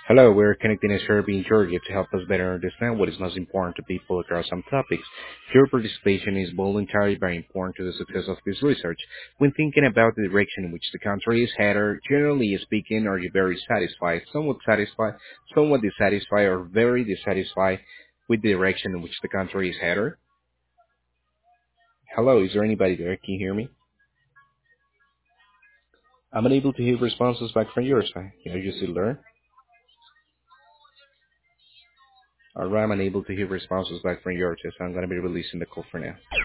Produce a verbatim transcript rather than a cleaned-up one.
Hello, we're connecting a survey in Georgia to help us better understand what is most important to people across some topics. Your participation is voluntary but important to the success of this research. When thinking about the direction in which the country is headed, generally speaking, are you very satisfied, somewhat satisfied, somewhat dissatisfied, or very dissatisfied with the direction in which the country is headed? Hello, is there anybody there? Can you hear me? I'm unable to hear responses back from your side. Are you still there? Alright, I'm unable to hear responses back from your side, so I'm going to be releasing the call for now.